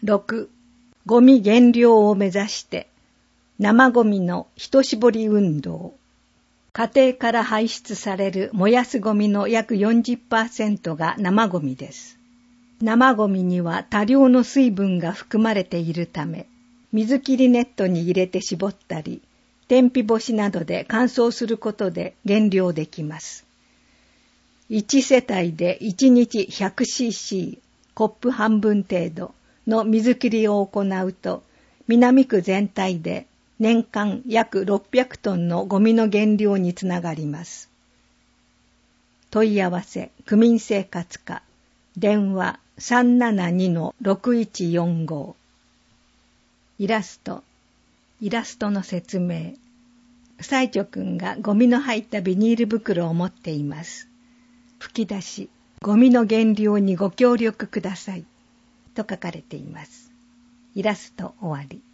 6、ゴミ減量を目指して生ゴミの一絞り運動。家庭から排出される燃やすゴミの約 40% が生ゴミです。生ゴミには多量の水分が含まれているため、水切りネットに入れて絞ったり、天日干しなどで乾燥することで減量できます。1世帯で1日 100cc、コップ半分程度の水切りを行うと、南区全体で年間約600トンのゴミの減量につながります。問い合わせ、区民生活課、電話 372-6145。イラストの説明。西条くんがゴミの入ったビニール袋を持っています。吹き出し、ゴミの減量にご協力くださいと書かれています。イラスト終わり。